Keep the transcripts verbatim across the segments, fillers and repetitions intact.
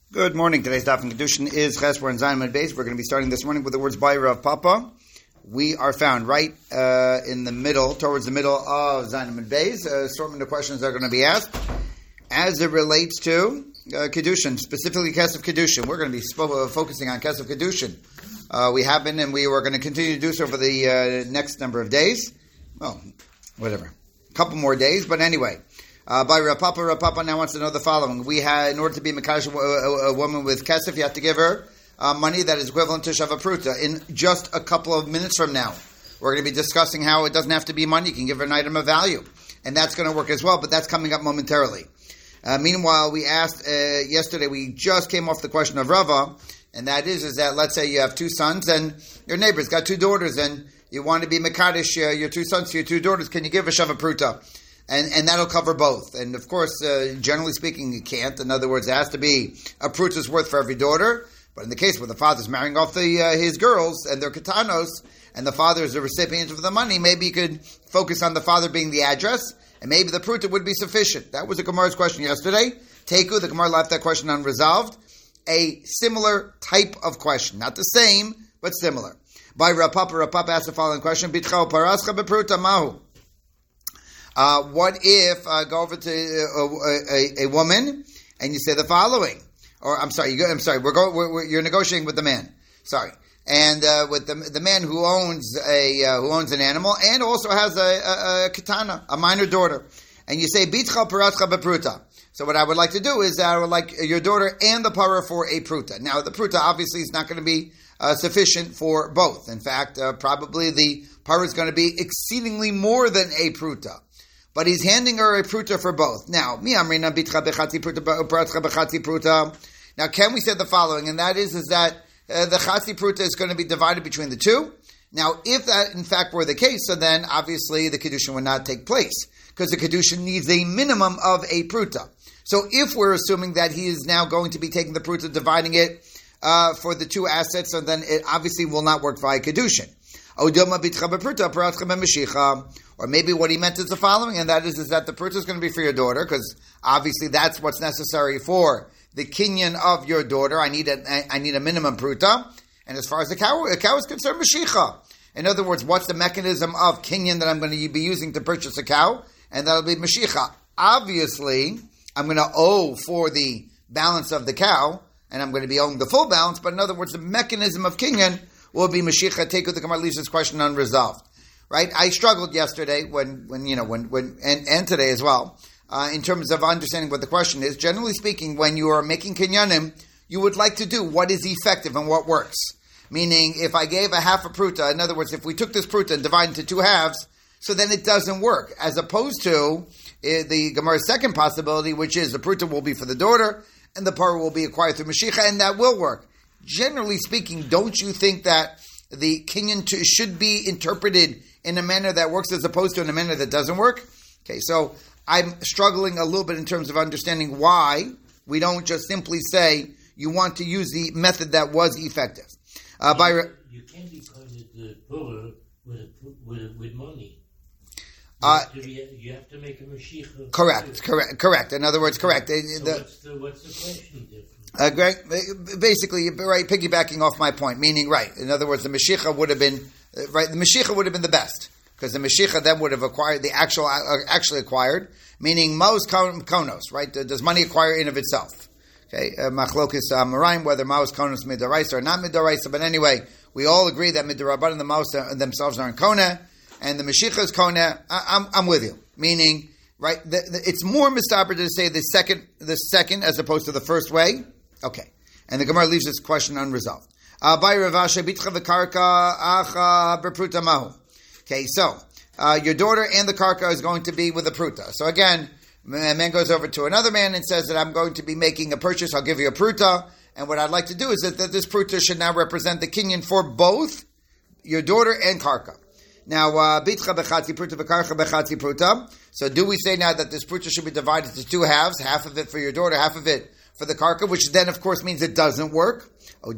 Good morning. Today's daf and kedushin is Ches. We're in Zayin Amud Beis. We're going to be starting this morning with the words by Rav Papa. We are found right uh, in the middle, towards the middle of Zayin Amud Beis. A assortment of questions are going to be asked as it relates to uh, kedushin, specifically Kesef Kedushin. We're going to be sp- uh, focusing on Kesef Kedushin. Uh, we have been, and we are going to continue to do so for the uh, next number of days. Well, whatever, a couple more days, but anyway. Uh, by Rav Papa, Rav Papa now wants to know the following. We had, in order to be Mekadosh a, a, a woman with kesef, you have to give her uh, money that is equivalent to Shava Pruta. In just a couple of minutes from now, we're going to be discussing how it doesn't have to be money. You can give her an item of value. And that's going to work as well, but that's coming up momentarily. Uh, meanwhile, we asked, uh, yesterday, we just came off the question of Rava, and that is, is that let's say you have two sons, and your neighbor's got two daughters, and you want to be Mekadosh, uh, your two sons to your two daughters, can you give a Shava Pruta? And, and that'll cover both. And of course, uh, generally speaking, you can't. In other words, it has to be a pruta's worth for every daughter. But in the case where the father's marrying off the uh, his girls and they're katanos, and the father is the recipient of the money, maybe you could focus on the father being the address, and maybe the pruta would be sufficient. That was the Gemara's question yesterday. Teku, the Gemara left that question unresolved. A similar type of question. Not the same, but similar. By Rav Papa, Rav Papa asked the following question. Bitcha parascha bepruta mahu. Uh, what if uh, go over to a, a, a woman and you say the following, or I'm sorry, you go, I'm sorry, we're going, we're, we're, you're negotiating with the man, sorry, and uh, with the the man who owns a uh, who owns an animal and also has a, a, a katana, a minor daughter, and you say bitcha paratcha bepruta. So what I would like to do is I would like your daughter and the para for a pruta. Now the pruta obviously is not going to be uh, sufficient for both. In fact, uh, probably the para is going to be exceedingly more than a pruta. But he's handing her a pruta for both. Now, mi amrina bitcha bechatzi pruta b'pratcha bechatzi pruta. Now, can we say the following? And that is, is that uh, the chatzi pruta is going to be divided between the two. Now, if that in fact were the case, so then obviously the kedushin would not take place because the kedushin needs a minimum of a pruta. So, if we're assuming that he is now going to be taking the pruta, dividing it uh, for the two assets, so then it obviously will not work via kedushin. Or maybe what he meant is the following, and that is, is that the pruta is going to be for your daughter, because obviously that's what's necessary for the kinyan of your daughter. I need a, I need a minimum pruta. And as far as the cow, the cow is concerned, Mashicha. In other words, what's the mechanism of kinyan that I'm going to be using to purchase a cow? And that'll be Mashicha. Obviously, I'm going to owe for the balance of the cow, and I'm going to be owing the full balance, but in other words, the mechanism of kinyan will be Mashiach. Take the Gemara leaves this question unresolved, right? I struggled yesterday when, when you know, when, when, and, and today as well, uh, in terms of understanding what the question is. Generally speaking, when you are making kinyanim, you would like to do what is effective and what works. Meaning, if I gave a half a pruta, in other words, if we took this pruta and divided into two halves, so then it doesn't work. As opposed to uh, the Gemara's second possibility, which is the pruta will be for the daughter and the para will be acquired through Mashiach, and that will work. Generally speaking, don't you think that the kinyan t- should be interpreted in a manner that works as opposed to in a manner that doesn't work? Okay, so I'm struggling a little bit in terms of understanding why we don't just simply say you want to use the method that was effective. Uh, by re- you can't be funded the poor with, with, with money. You, uh, have to be, you have to make a Mashiach. Correct, correct, correct. In other words, correct. So the, what's, the, what's the question difference? Uh, great. Basically, right, piggybacking off my point, meaning, right, in other words, the Mashiach would have been, uh, right, the Mashiach would have been the best, because the Mashiach then would have acquired, the actual, uh, actually acquired, meaning Maos Konos, right, does money acquire in of itself? Okay, Machlokis Amoraim, whether Maos Konos Midaraisa or not Midaraisa, but anyway, we all agree that Midarabban and the Maos themselves are in Kona, and the Mashiach is Kona. I'm, I'm with you, meaning, right, the, the, it's more mistaber to say the second, the second as opposed to the first way. Okay, and the Gemara leaves this question unresolved. Okay, so uh, your daughter and the karka is going to be with a pruta. So again, a man goes over to another man and says that I'm going to be making a purchase. I'll give you a pruta, and what I'd like to do is that, that this pruta should now represent the kinyan for both your daughter and karka. Now, bitcha bechatzi pruta bekarcha bechatzi pruta. So do we say now that this pruta should be divided into two halves, half of it for your daughter, half of it for the karka, which then, of course, means it doesn't work. Or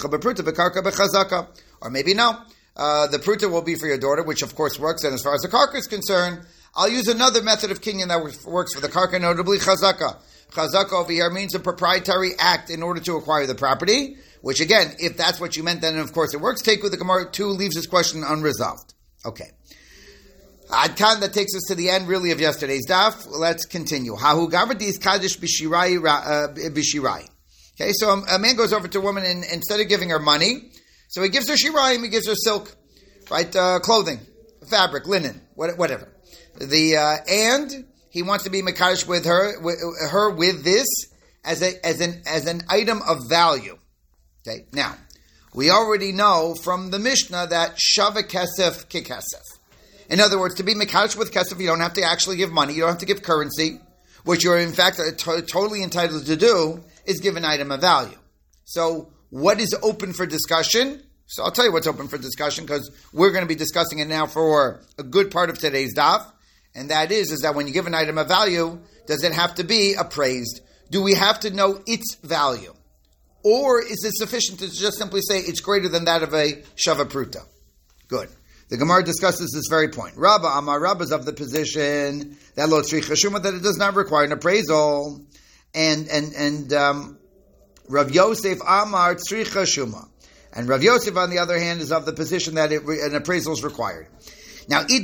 maybe no. Uh, the pruta will be for your daughter, which, of course, works. And as far as the karka is concerned, I'll use another method of kinyan that works for the karka, notably chazaka. Chazaka over here means a proprietary act in order to acquire the property, which again, if that's what you meant, then of course it works. Take with the Gemara two leaves this question unresolved. Okay. Adkan, that takes us to the end really of yesterday's daf. Let's continue. Hahu gavadis kaddish bishirai bishirai. Okay, so a, a man goes over to a woman and instead of giving her money, so he gives her shirayim, he gives her silk, right, uh, clothing, fabric, linen, whatever. The uh, and he wants to be mekadosh with her, with her with this as a as an as an item of value. Okay, now we already know from the Mishnah that shava kesef kikesef. In other words, to be mekadosh with kesef, you don't have to actually give money, you don't have to give currency. What you're in fact to- totally entitled to do is give an item of value. So, what is open for discussion? So, I'll tell you what's open for discussion because we're going to be discussing it now for a good part of today's daf. And that is, is that when you give an item of value, does it have to be appraised? Do we have to know its value? Or is it sufficient to just simply say it's greater than that of a shava pruta? Good. The Gemara discusses this very point. Rabba Amar Rabba is of the position that lo tzricha shuma, that it does not require an appraisal. And and and um, Rav Yosef Amar tzricha shuma. And Rav Yosef, on the other hand, is of the position that it, an appraisal is required. Now, so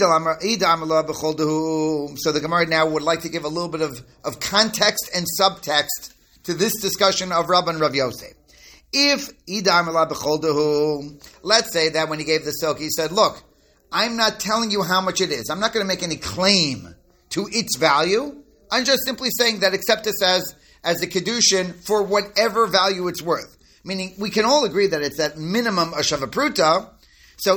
the Gemara now would like to give a little bit of, of context and subtext to this discussion of Rabba and Rav Yosef. If let's say that when he gave the silk, he said, look, I'm not telling you how much it is. I'm not going to make any claim to its value. I'm just simply saying that accept this as, as a kedushin for whatever value it's worth. Meaning, we can all agree that it's that minimum of shava pruta. So,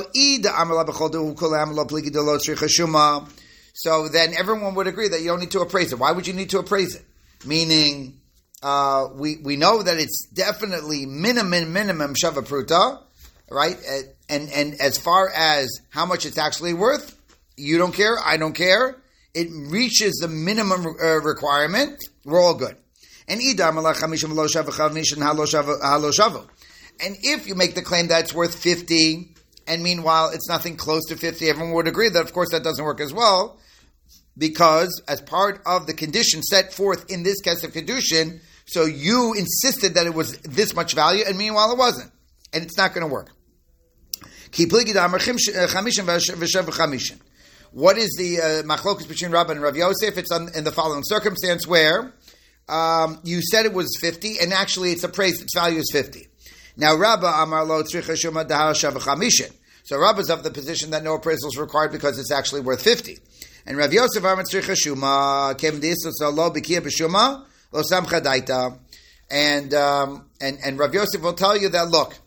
so then everyone would agree that you don't need to appraise it. Why would you need to appraise it? Meaning, uh, we, we know that it's definitely minimum, minimum shava pruta, right? And, and as far as how much it's actually worth, you don't care, I don't care. It reaches the minimum uh, requirement, we're all good. And and if you make the claim that it's worth fifty, and meanwhile it's nothing close to fifty, everyone would agree that of course that doesn't work as well, because as part of the condition set forth in this case of kedushin, so you insisted that it was this much value, and meanwhile it wasn't, and it's not going to work. What is the uh, machlokus between Rabba and Rav Yosef? It's on, in the following circumstance where um, you said it was fifty, and actually it's appraised, its value is fifty. Now, Rabba Amar Lo Tzricha Shuma Dahar Shava Chamishin. So Rabba is of the position that no appraisal is required because it's actually worth fifty. And Rav Yosef Amar Tzricha Shuma Kem Disus Lo Bikia B'Shuma Lo Samcha Daita. And um, and and Rav Yosef will tell you that look,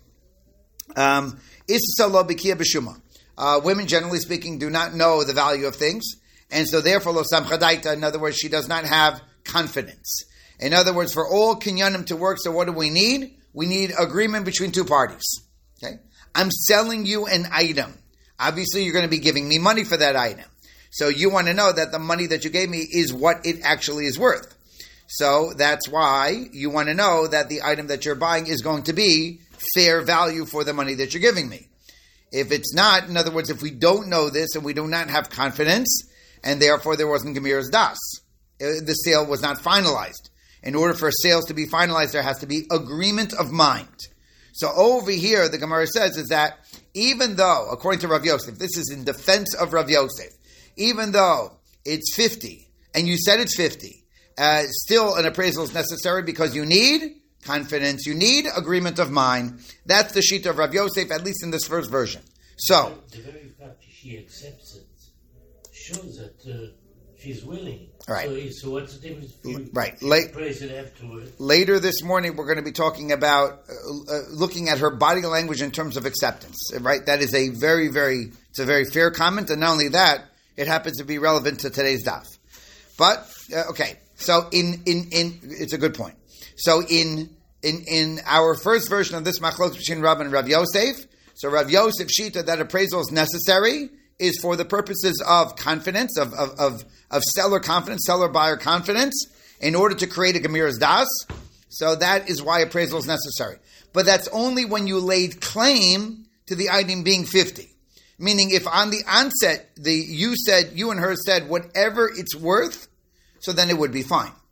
um, Isus Lo Bikia B'Shuma. Uh, women, generally speaking, do not know the value of things, and so therefore Lo Samcha Daita. In other words, she does not have confidence. In other words, for all kinyanim to work, so what do we need? We need agreement between two parties. Okay, I'm selling you an item. Obviously, you're going to be giving me money for that item. So you want to know that the money that you gave me is what it actually is worth. So that's why you want to know that the item that you're buying is going to be fair value for the money that you're giving me. If it's not, in other words, if we don't know this and we do not have confidence, and therefore there wasn't Gemir's Das, the sale was not finalized. In order for sales to be finalized, there has to be agreement of mind. So over here, the Gemara says is that even though, according to Rav Yosef, this is in defense of Rav Yosef, even though it's fifty, and you said it's fifty, uh, still an appraisal is necessary because you need confidence, you need agreement of mind. That's the sheet of Rav Yosef, at least in this first version. So, the very fact that she accepts it shows that uh, she's willing. Right. So, so what's the difference? If you right. La- praise it afterwards. Later this morning, we're going to be talking about uh, uh, looking at her body language in terms of acceptance. Right. That is a very, very, it's a very fair comment, and not only that, it happens to be relevant to today's daf. But uh, okay, so in in in, it's a good point. So in in in our first version of this machlokes between Rav and Rav Yosef, so Rav Yosef shita that appraisal is necessary is for the purposes of confidence, of of of, of seller confidence, seller buyer confidence, in order to create a Gemir's Das. So that is why appraisal is necessary. But that's only when you laid claim to the item being fifty. Meaning, if on the onset the you said you and her said whatever it's worth, so then it would be fine.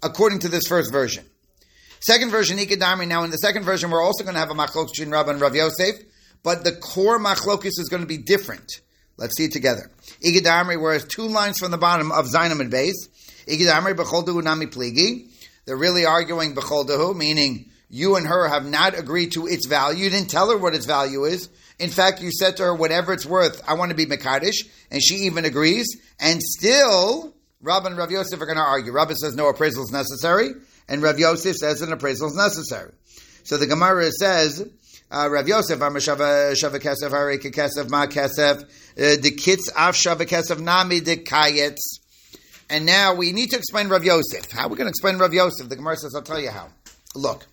according to this first version. Second version, Ikadami. Now, in the second version, we're also going to have a machlokes between Rabba and Rav Yosef, but the core machlokes is going to be different. Let's see it together. Ikadami, whereas two lines from the bottom of Zainam and Beis, Ikadami b'chol dehu nami pligi. They're really arguing b'chol dehu, meaning you and her have not agreed to its value. You didn't tell her what its value is. In fact, you said to her, whatever it's worth, I want to be Mekadosh, and she even agrees, and still, Rabba and Rav Yosef are going to argue. Rabba says no appraisal is necessary, and Rav Yosef says an appraisal is necessary. So the Gemara says, uh, Rav Yosef, Amar Shava Shava Kesef, Harei Kesef, Ma Kesef, the Kitz Av Shava Kesef, Nami de Kayetz. And now we need to explain Rav Yosef. How are we going to explain Rav Yosef? The Gemara says, I'll tell you how. Look.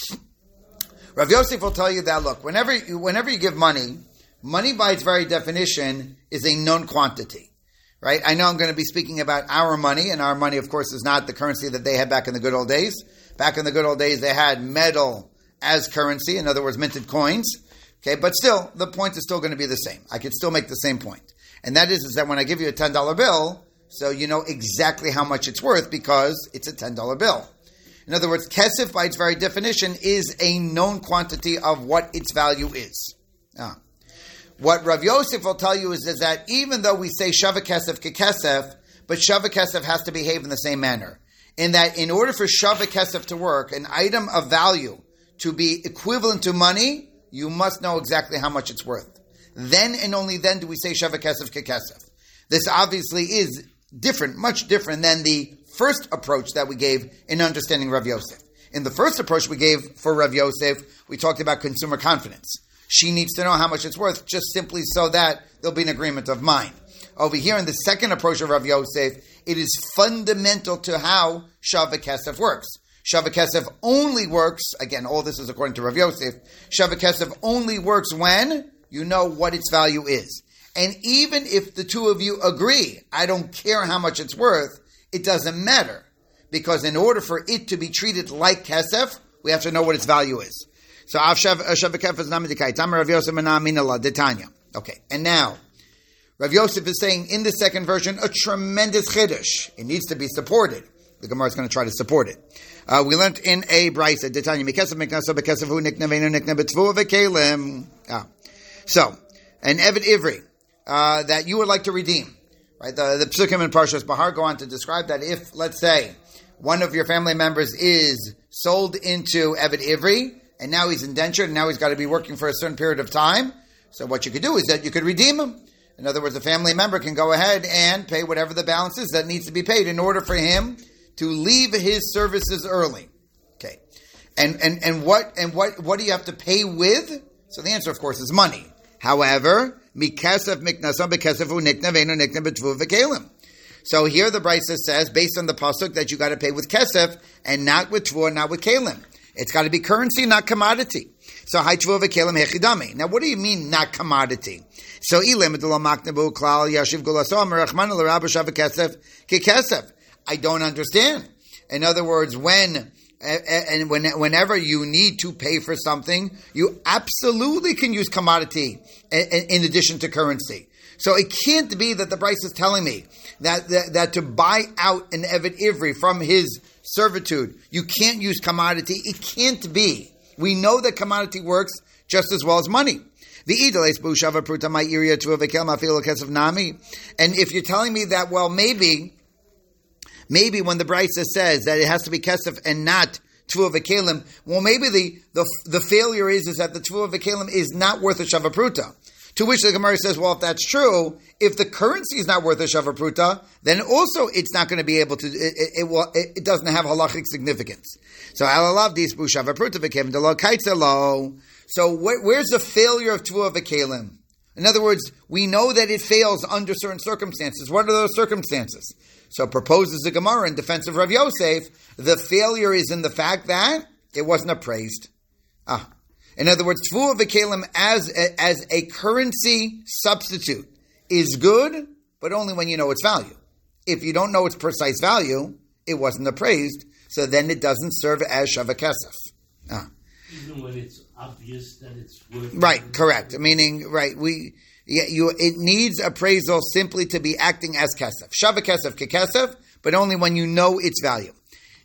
Rav Yosef will tell you that, look, whenever you, whenever you give money, money by its very definition is a known quantity, right? I know I'm going to be speaking about our money, and our money, of course, is not the currency that they had back in the good old days. Back in the good old days, they had metal as currency, in other words, minted coins, okay? But still, the point is still going to be the same. I could still make the same point. And that is, is that when I give you a ten dollar bill, so you know exactly how much it's worth because it's a ten dollar bill. In other words, kesef, by its very definition, is a known quantity of what its value is. Ah. What Rav Yosef will tell you is, is that even though we say shava kesef kekesef, but shava kesef has to behave in the same manner. In that, in order for shava kesef to work, an item of value to be equivalent to money, you must know exactly how much it's worth. Then and only then do we say shava kesef kekesef. This obviously is different, much different than the first approach that we gave in understanding Rav Yosef. In the first approach we gave for Rav Yosef, we talked about consumer confidence. She needs to know how much it's worth just simply so that there'll be an agreement of mind. Over here in the second approach of Rav Yosef, it is fundamental to how Shava Kesef works. Shava Kesef only works, again, all this is according to Rav Yosef, Shava Kesef only works when you know what its value is. And even if the two of you agree, I don't care how much it's worth, it doesn't matter. Because in order for it to be treated like kesef, we have to know what its value is. So, okay, and now, Rav Yosef is saying in the second version, a tremendous chiddush. It needs to be supported. The Gemara is going to try to support it. Uh, we learned in a brisa, ah. So, an Eved Ivri, uh, that you would like to redeem. Right, the, the Psukim and Parshas Bahar go on to describe that if, let's say, one of your family members is sold into Eved Ivri, and now he's indentured, and now he's got to be working for a certain period of time, so what you could do is that you could redeem him. In other words, a family member can go ahead and pay whatever the balance is that needs to be paid in order for him to leave his services early. Okay. And and and what and what what do you have to pay with? So the answer, of course, is money. However, mikasef miknasam bekesefu nikna veinu nikna betvu v'kelim. So here the Brisa says, based on the pasuk, that you got to pay with kesef and not with tvu, not with kelim. It's got to be currency, not commodity. So hay tvu v'kelim hechidami. Now, what do you mean not commodity? So ilim edlo maknabu klal yashiv gulaso merachman l'rabba shav kesef kekesef. I don't understand. In other words, when and when, whenever you need to pay for something, you absolutely can use commodity in addition to currency. So it can't be that the Bryce is telling me that, that that to buy out an Eved Ivri from his servitude, you can't use commodity. It can't be. We know that commodity works just as well as money. And if you're telling me that, well, maybe... Maybe when the Brisa says that it has to be kesef and not tvua v'kelim, well, maybe the, the the failure is, is that the tvua v'kelim is not worth a shavapruta. To which the Gemara says, well, if that's true, if the currency is not worth a shavapruta, then also it's not going to be able to, it, it, it, will, it, it doesn't have halachic significance. So, alalav disbu shavapruta v'kelim delo kaitzelo. So, where, where's the failure of tvua v'kelim? In other words, we know that it fails under certain circumstances. What are those circumstances? So proposes the Gemara in defense of Rav Yosef, the failure is in the fact that it wasn't appraised. Ah. In other words, Tvua v'kelim as a, as a currency substitute is good, but only when you know its value. If you don't know its precise value, it wasn't appraised, so then it doesn't serve as Shava Kesef. Ah. Even when it's obvious that it's worth... Right, correct. Meaning, right, we... Yeah, you, it needs appraisal simply to be acting as kesef. Shava kesef kekesef, but only when you know its value.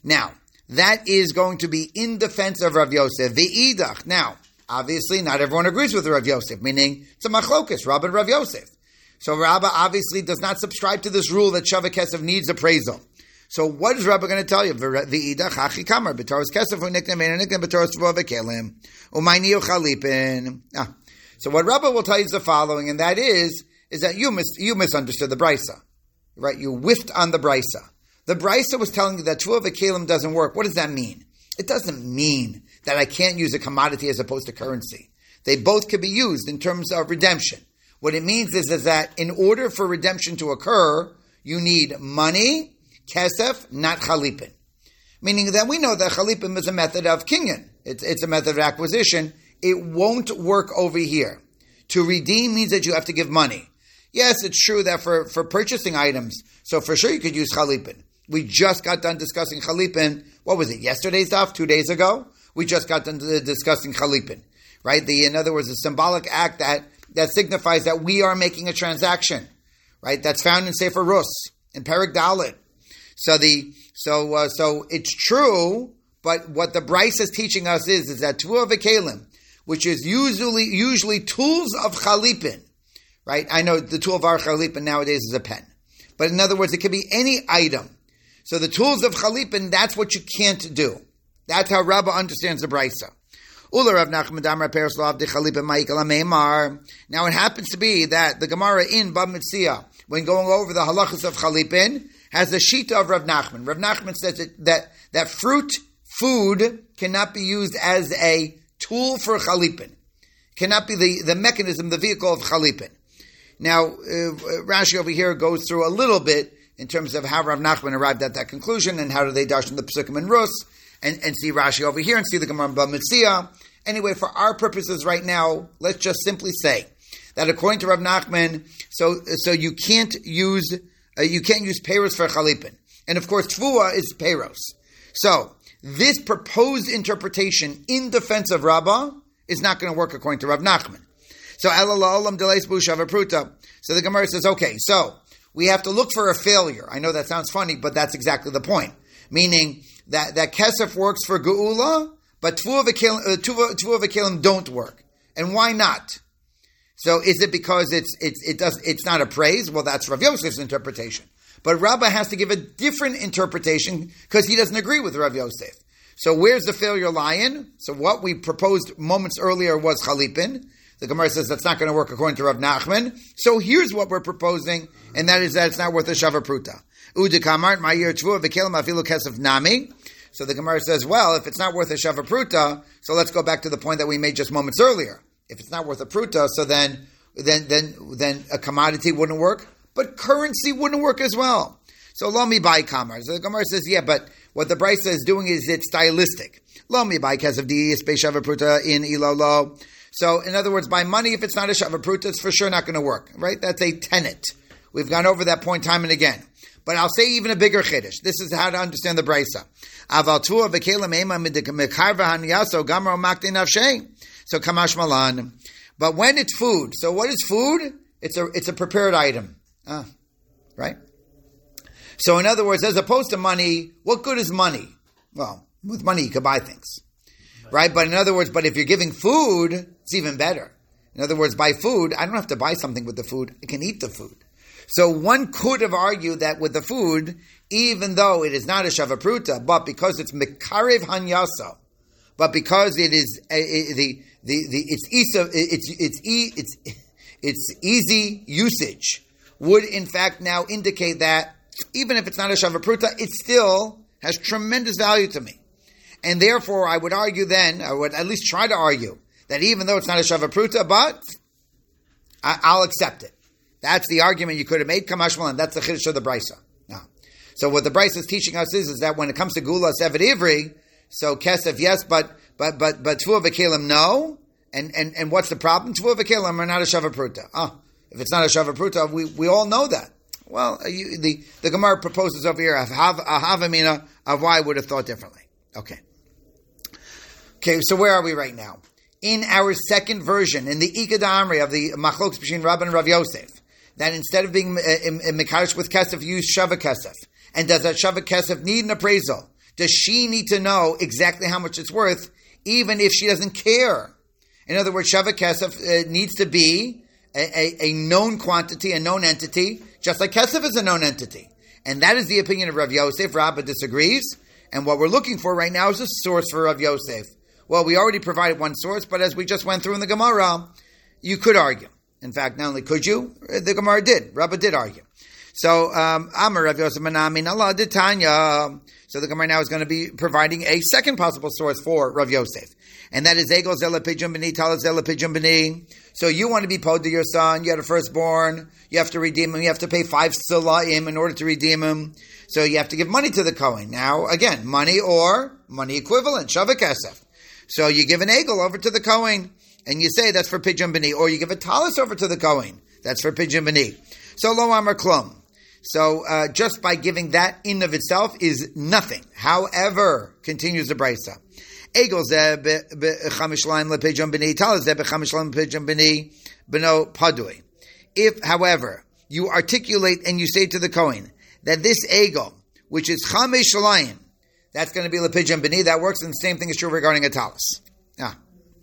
Now, that is going to be in defense of Rav Yosef. V'idach. Now, obviously, not everyone agrees with Rav Yosef, meaning it's a machlokus, Rabba and Rav Yosef. So Rabba obviously does not subscribe to this rule that Shavah Kesef needs appraisal. So what is Rabba going to tell you? V'idach hachi kamar b'toros kesef u'niknem ein u'niknem b'toros tvuah v'kelim u'mayni u'chalipin. Ah. So what Rabba will tell you is the following, and that is, is that you mis- you misunderstood the brisa, right? You whiffed on the brisa. The brisa was telling you that tvuah v'kelim doesn't work. What does that mean? It doesn't mean that I can't use a commodity as opposed to currency. They both could be used in terms of redemption. What it means is, is that in order for redemption to occur, you need money, kesef, not chalipin. Meaning that we know that chalipin is a method of kinyan. It's, it's a method of acquisition. It won't work over here. To redeem means that you have to give money. Yes, it's true that for, for purchasing items, so for sure you could use chalipin. We just got done discussing chalipin. What was it, yesterday's daf, two days ago? We just got done discussing chalipin, right? The, in other words, a symbolic act that, that signifies that we are making a transaction, right? That's found in Sefer Rus, in Perek Dalet. So the so uh, so it's true, but what the Bryce is teaching us is is that tvuah v'kelim, which is usually usually tools of chalipin, right? I know the tool of our chalipin nowadays is a pen, but in other words, it could be any item. So the tools of chalipin, that's what you can't do. That's how Rabbah understands the Brysa. Now it happens to be that the Gemara in Bab Metzia, when going over the halachas of chalipin, has a shita of Rav Nachman. Rav Nachman says that, that, that fruit, food, cannot be used as a tool for chalipin. Cannot be the, the mechanism, the vehicle of chalipin. Now, uh, Rashi over here goes through a little bit in terms of how Rav Nachman arrived at that conclusion and how do they dash in the Pesukim and Rus, and, and see Rashi over here and see the Gemara Bab Metzia. Anyway, for our purposes right now, let's just simply say that according to Rav Nachman, so so you can't use uh, you can't use peiros for chalipin, and of course tvuah is peiros. So this proposed interpretation in defense of Rabbah is not going to work according to Rav Nachman. So elalam deleis bu shavapruta. So the Gemara says, okay, so we have to look for a failure. I know that sounds funny, but that's exactly the point. Meaning that, that kesef works for geula, but tvuah v'kelim don't work. And why not? So is it because it's it's it does it's not a praise? Well, that's Rav Yosef's interpretation. But Rabbah has to give a different interpretation because he doesn't agree with Rav Yosef. So where's the failure lying? So what we proposed moments earlier was chalipin. The Gemara says that's not going to work according to Rav Nachman. So here's what we're proposing, and that is that it's not worth a shavapruta. Udekamart ma'ir tvuah v'kelim afilu kesef nami. So the Gemara says, well, if it's not worth a shavapruta, so let's go back to the point that we made just moments earlier. If it's not worth a pruta, so then then then then a commodity wouldn't work, but currency wouldn't work as well. So lo mi bai kamar. So the Gemara says, yeah, but what the Brisa is doing is it's stylistic. Lo mi bai kesef di space shavapruta in ilolo. So, in other words, by money, if it's not a shavapruta, it's for sure not going to work, right? That's a tenet. We've gone over that point time and again. But I'll say even a bigger chiddush. This is how to understand the brisa. Aval tuah v'kelim ema midikar v'haniyaso gamro makti nafshei. So kamash malan. But when it's food, so what is food? It's a it's a prepared item, ah, right? So in other words, as opposed to money, what good is money? Well, with money you can buy things. Right? But in other words, but if you're giving food, it's even better. In other words, by food, I don't have to buy something with the food. I can eat the food. So one could have argued that with the food, even though it is not a shavapruta, but because it's mekarev hanyasa, but because it is a, a, the the the it's isa, it's it's it's it's easy usage, would in fact now indicate that even if it's not a shavapruta, it still has tremendous value to me. And therefore, I would argue then, I would at least try to argue, that even though it's not a shavapruta, but I, I'll accept it. That's the argument you could have made, Kamashmal, and that's the chiddush of the Brisa. Now, so what the Brisa is teaching us is, is that when it comes to Gula Sevet Ivri, so Kesef, yes, but but but but Tvuah v'kelim, no. And, and and what's the problem? Tvuah v'kelim are not a shavapruta. Ah, if it's not a shavapruta, we, we all know that. Well, you, the, the Gemara proposes over here a havamina of why I would have thought differently. Okay. Okay, so where are we right now? In our second version, in the Ikad Amri of the Machlokes between Rabban and Rav Yosef, that instead of being Mekarish with Kesef, use Shava Kesef. And does that Shava Kesef need an appraisal? Does she need to know exactly how much it's worth, even if she doesn't care? In other words, Shava Kesef uh, needs to be a, a, a known quantity, a known entity, just like Kesef is a known entity. And that is the opinion of Rav Yosef. Rabbah disagrees. And what we're looking for right now is a source for Rav Yosef. Well, we already provided one source, but as we just went through in the Gemara, you could argue. In fact, not only could you, the Gemara did. Rabbah did argue. So, um, Amar Rav Yosef Manamin Allah de Tanya. So the Gemara now is going to be providing a second possible source for Rav Yosef. And that is Egel Zela Pidyon B'ni, Talat Zela Pidyon B'ni. So you want to be pod to your son, you had a firstborn, you have to redeem him, you have to pay five Silaim in order to redeem him. So you have to give money to the Kohen. Now, again, money or money equivalent, Shava Kesef. So you give an Egel over to the Kohen, and you say that's for Pidyon B'ni, or you give a Talis over to the Kohen, that's for Pidyon B'ni. So Lo Amar Klum. So uh, just by giving that in of itself is nothing. However, continues the Brisa, Egel zeh b'chamish laim lepidyon b'ni, talis zeh b'chamish laim lepidyon b'ni, b'no padui. If, however, you articulate and you say to the Kohen that this Egel, which is chamish laim, that's going to be lepidyon b'ni, that works, and the same thing is true regarding a talis. Ah.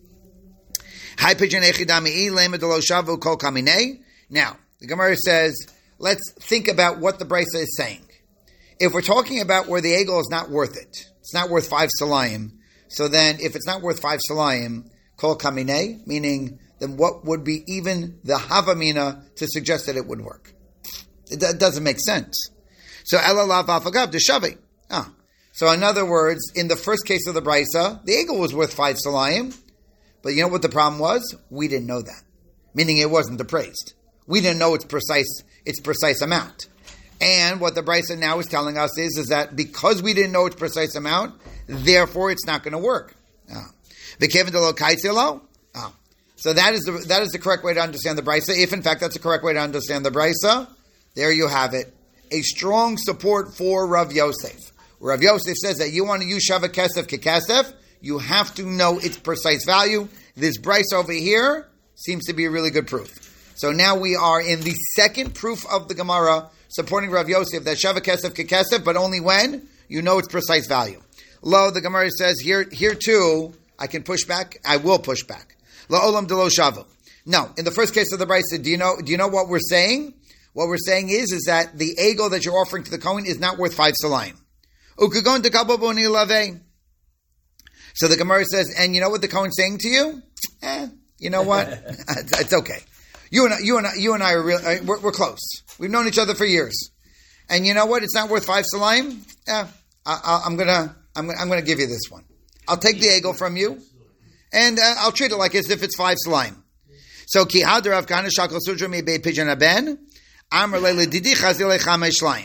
Hai pidyon echidami lema delo shavu kol kamine. Now, the Gemara says, let's think about what the Brisa is saying. If we're talking about where the Egel is not worth it, it's not worth five Salayim, so then if it's not worth five Salayim, Kol Kamine, meaning then what would be even the Havamina to suggest that it would work? It, it doesn't make sense. So Ela Lav Afagav Deshavi. Ah. So in other words, in the first case of the Brisa, the Egel was worth five Salayim, but you know what the problem was? We didn't know that. Meaning it wasn't appraised. We didn't know its precise its precise amount. And what the Brisa now is telling us is, is that because we didn't know its precise amount, therefore it's not going to work. Ah. Ah. So that is the that is the correct way to understand the Brisa. If in fact that's the correct way to understand the Brisa, there you have it. A strong support for Rav Yosef. Rav Yosef says that you want to use Shava Kesef Kekesef, you have to know its precise value. This Brisa over here seems to be a really good proof. So now we are in the second proof of the Gemara supporting Rav Yosef that Shava Kesef Kekesef, but only when you know its precise value. Lo, the Gemara says here, here too, I can push back. I will push back. Lo olam de lo shavu. No, in the first case of the Brisa, do you know? Do you know what we're saying? What we're saying is, is that the Egel that you're offering to the Kohen is not worth five Salayim. Ukagon dekabo boni lave. So the Gemara says, and you know what the Kohen's saying to you? Eh, you know what? it's, it's okay. You and I, you and I, you and I are real. Uh, we're, we're close. We've known each other for years, and you know what? It's not worth five Salayim. Yeah, I, I, I'm gonna, I'm, I'm gonna give you this one. I'll take the Egel from you, and uh, I'll treat it like as if it's five Salayim. So ki hadar Rav Kahana shakal sudra mi beit pidyon aben amar leile didi chazile chamesh shlayim.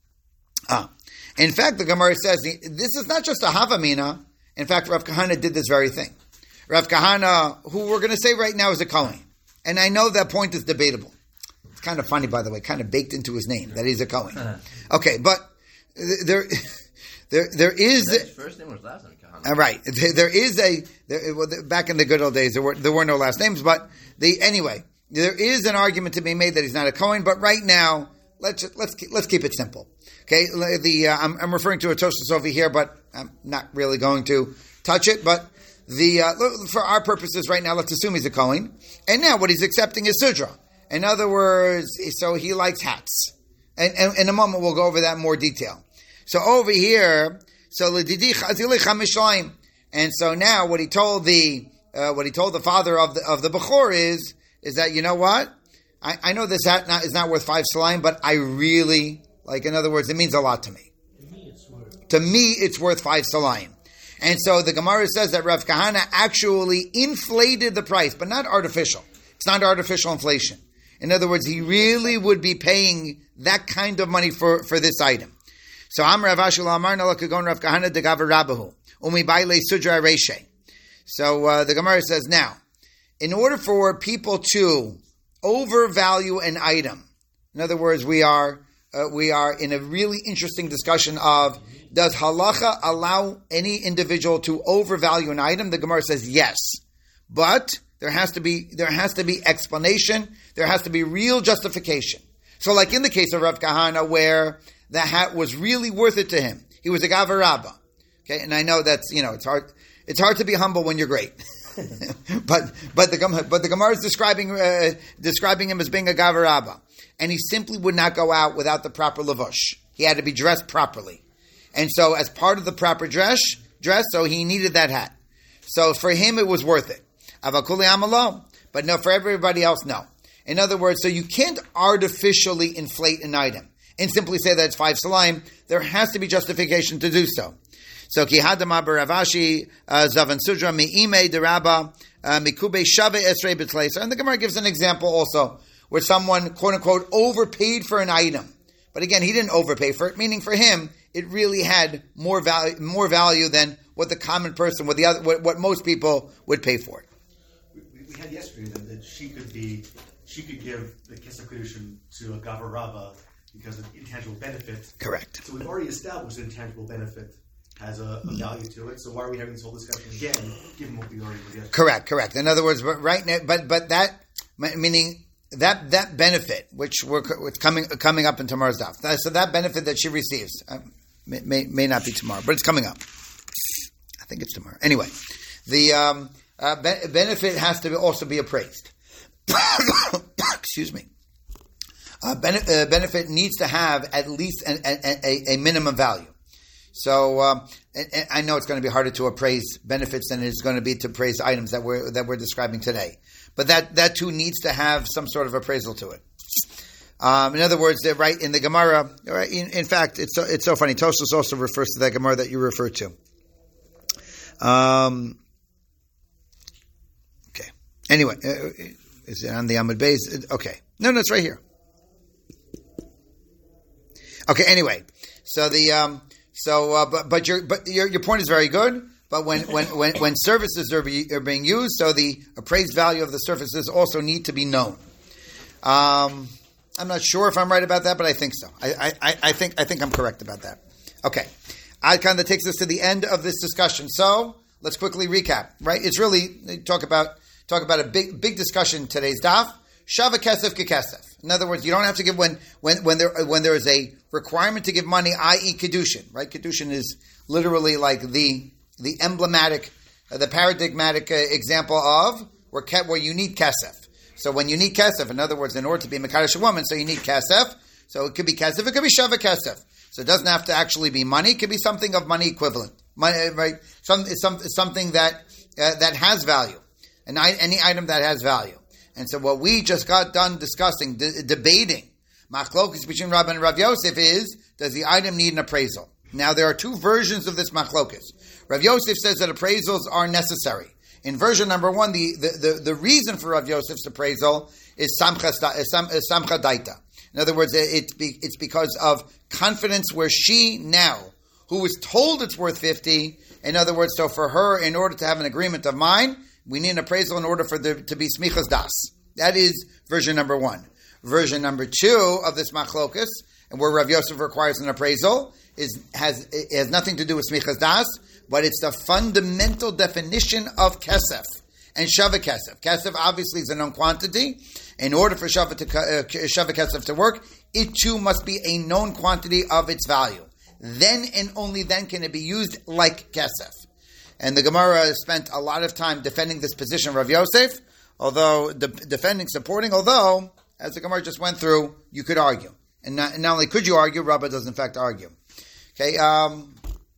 Ah, in fact, the Gemara says this is not just a havamina. In fact, Rav Kahana did this very thing. Rav Kahana, who we're going to say right now is a Kohen. And I know that point is debatable. It's kind of funny, by the way, kind of baked into his name that he's a Kohen. Okay, but there, there, there is his first name was last name. All right, there, there is a there, well, back in the good old days there were there were no last names, but the anyway there is an argument to be made that he's not a Kohen. But right now, let's let's let's keep it simple. Okay, the uh, I'm, I'm referring to a Tosfos over here, but I'm not really going to touch it, but. The uh, for our purposes right now, let's assume he's a Kohen, and now what he's accepting is Sudra. In other words, so he likes hats, and, and in a moment we'll go over that in more detail. So over here, so l'didi chazili chamishlayim, and so now what he told the uh, what he told the father of the of the Bechor is is that you know what I, I know this hat not, is not worth five salayim, but I really like. In other words, it means a lot to me. To me, it's worth. To me, it's worth five salayim. And so the Gemara says that Rav Kahana actually inflated the price, but not artificial. It's not artificial inflation. In other words, he really would be paying that kind of money for, for this item. So Am Rav Ashul Amar Nalakagon Rav Kahana Degavar Rabahu Umi Baile Sudra Reshe. So uh, the Gemara says now, in order for people to overvalue an item, in other words, we are uh, we are in a really interesting discussion of. Does halacha allow any individual to overvalue an item? The Gemara says yes, but there has to be there has to be explanation. There has to be real justification. So, like in the case of Rav Kahana, where the hat was really worth it to him, he was a Gavar Rabba. Okay, and I know that's, you know, it's hard. It's hard to be humble when you're great. but but the but the Gemara is describing uh, describing him as being a Gavar Abba, and he simply would not go out without the proper levush. He had to be dressed properly, and so as part of the proper dress, dress, so he needed that hat. So for him, it was worth it. Avakuli amalo, but no, for everybody else, no. In other words, so you can't artificially inflate an item and simply say that it's five salaim. There has to be justification to do so. So ki hadama baravashi zavan sudra miime deraba mikube shave esrei b'tleisa. And the Gemara gives an example also where someone quote unquote overpaid for an item, but again he didn't overpay for it. Meaning for him it really had more value, more value than what the common person, what the other, what, what most people would pay for it. We, we had yesterday that, that she could be, she could give the Kesef Kedushin to a Gavar Rabba because of intangible benefit. Correct. So we've already established an intangible benefit has a, a value to it. So why are we having this whole discussion again, given what we already did yesterday? Correct, correct. In other words, but right now, but but that meaning that that benefit, which we're it's coming coming up in tomorrow's daf. So that benefit that she receives uh, may, may may not be tomorrow, but it's coming up. I think it's tomorrow. Anyway, the um, uh, be- benefit has to also be appraised. Excuse me. Uh, ben- uh, benefit needs to have at least an, a, a, a minimum value. So um, and, and I know it's going to be harder to appraise benefits than it is going to be to appraise items that we're that we're describing today. But that, that too needs to have some sort of appraisal to it. Um, in other words, they're right in the Gemara. Right, in, in fact, it's so, it's so funny. Tosfos also refers to that Gemara that you referred to. Um, okay. Anyway, uh, is it on the Amud Beis? Okay. No, no, it's right here. Okay. Anyway, so the um, so uh, but but your but your your point is very good. But when when when, when services are, be, are being used, so the appraised value of the services also need to be known. Um, I'm not sure if I'm right about that, but I think so. I I, I think I think I'm correct about that. Okay. Adkan, that takes us to the end of this discussion. So let's quickly recap. Right, it's really talk about talk about a big big discussion today's daf. Shava kesef kekesef. In other words, you don't have to give when when when there when there is a requirement to give money, that is, kedushin. Right, kedushin is literally like the the emblematic, uh, the paradigmatic uh, example of where ke- where you need kesef. So when you need kesef, in other words, in order to be mekadosh a woman, so you need kesef. So it could be kesef, it could be shava kesef. So it doesn't have to actually be money; it could be something of money equivalent, money, right? Some, some something that uh, that has value, and any item that has value. And so what we just got done discussing, de- debating, machlokes between Rabbi and Rav Yosef is: does the item need an appraisal? Now there are two versions of this machlokes. Rav Yosef says that appraisals are necessary. In version number one, the the, the, the reason for Rav Yosef's appraisal is samcha samcha daita. In other words, it, it, it's because of confidence where she now, who was told it's worth fifty, in other words, so for her, in order to have an agreement of mine, we need an appraisal in order for there to be smichas das. That is version number one. Version number two of this machlokus, and where Rav Yosef requires an appraisal, is has it has nothing to do with smichas das, but it's the fundamental definition of kesef and shava kesef. Kesef obviously is a known quantity. In order for shava to uh, shava kesef to work, it too must be a known quantity of its value. Then and only then can it be used like kesef. And the Gemara spent a lot of time defending this position of Rav Yosef, although de- defending, supporting, although, as the Gemara just went through, you could argue. And not, and not only could you argue, Rabbah does in fact argue. Okay, um,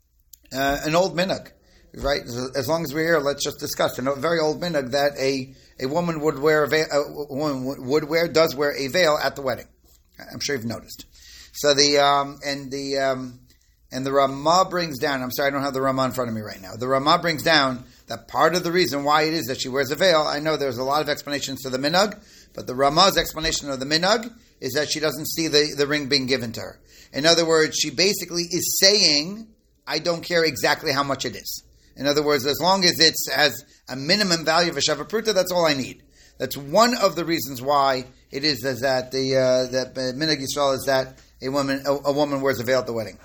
uh, an old minhag, right? As long as we're here, let's just discuss. A very old minhag that a, a woman would wear a veil, a woman would wear, does wear a veil at the wedding. I'm sure you've noticed. So the, um, and the, um, And the Ramah brings down, I'm sorry, I don't have the Ramah in front of me right now. The Ramah brings down that part of the reason why it is that she wears a veil, I know there's a lot of explanations to the minhag, but the Ramah's explanation of the minhag is that she doesn't see the, the ring being given to her. In other words, she basically is saying, I don't care exactly how much it is. In other words, as long as it has a minimum value of a Shava Pruta, that's all I need. That's one of the reasons why it is, is that the uh, that uh, minhag Yisrael is that a woman a, a woman wears a veil at the wedding.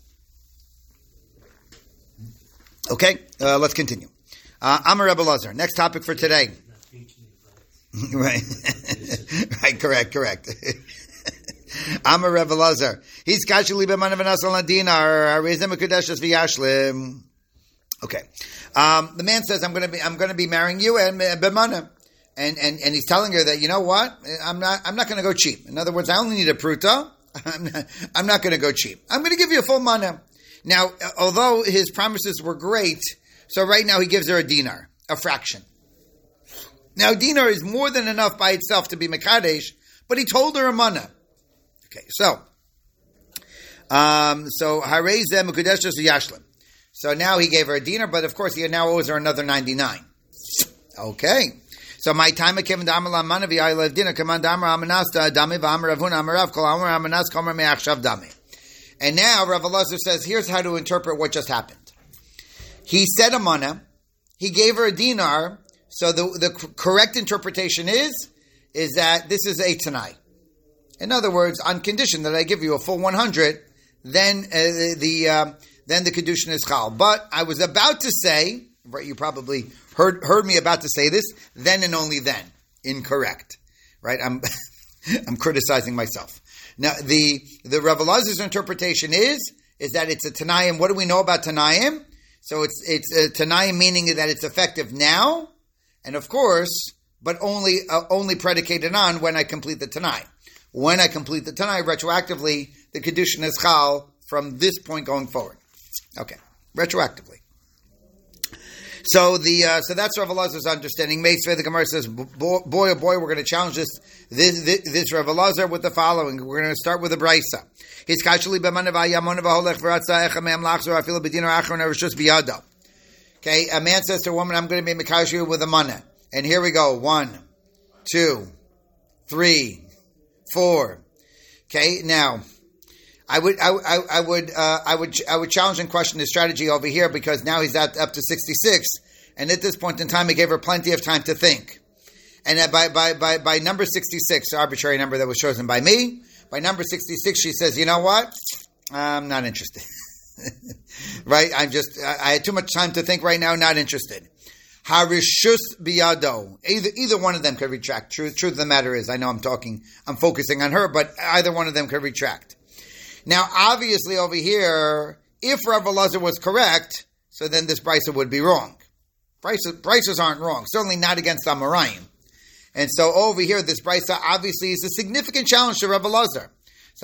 Okay, uh, let's continue. Uh, Amar Rebbe Lazar. Next topic for today. Right, right, correct, correct. Amar Rebbe Lazar. He's kashi libe manav nasal nadinar. Harizem ekudeshes v'yashlim. Okay. Um, the man says, I'm going to be, I'm going to be marrying you and b'mana. And, and, and he's telling her that, you know what? I'm not, I'm not going to go cheap. In other words, I only need a pruta. I'm not, I'm not going to go cheap. I'm going to give you a full mana. Now, although his promises were great, so right now he gives her a dinar, a fraction. Now, dinar is more than enough by itself to be mekadesh, but he told her a mana. Okay, so, um, so harei zeh mekudeshes yashlim. So now he gave her a dinar, but of course he now owes her another ninety-nine. Okay. So my time came to Amar Manavi I love dinner command Amar Amanasta Dami V'Amar Ravun Amarav Kol Amar Amanas Komer Me'achshav Dami. And now Rav Elazar says, here's how to interpret what just happened. He said a mana, he gave her a dinar. So the the correct interpretation is is that this is a tanai. In other words, on condition that I give you a full one hundred, then uh, the, the uh, then the kedushin is chal. But I was about to say, you probably heard heard me about to say this, then and only then. Incorrect. Right? I'm I'm criticizing myself. Now the the Rav Elazar's interpretation is is that it's a Tanayim. What do we know about Tanayim? So it's it's a Tanayim meaning that it's effective now, and of course, but only uh, only predicated on when I complete the Tanai. When I complete the Tanai retroactively, the kedushin is chal from this point going forward. Okay, retroactively. So the uh, so that's Rav Elazar's understanding. Meisvei, the Gemara says, boy, boy, oh boy, we're going to challenge this this, this, this Rav Elazar with the following. We're going to start with the Brisa. His kashuli b'manav ayamonav holech v'ratza echem me'am lachzor afilu b'dinar achron ereshus biyado. Okay, a man says to a woman, I'm going to be mekashu with a mana. And here we go. One, two, three, four. Okay, now I would, I, I, I would, uh, I would, I would challenge and question his strategy over here because now he's at, up to sixty-six, and at this point in time, he gave her plenty of time to think. And by by by by number sixty-six, arbitrary number that was chosen by me, by number sixty-six, she says, "You know what? I'm not interested." Right? I'm just, I, I had too much time to think right now. Not interested. Harishus biyado. Either either one of them could retract. Truth, truth of the matter is, I know I'm talking, I'm focusing on her, but either one of them could retract. Now, obviously, over here, if Rav Elazar was correct, so then this brisa would be wrong. Prices, prices aren't wrong, certainly not against Amoraim. And so over here, this brisa obviously is a significant challenge to Rav Elazar. So,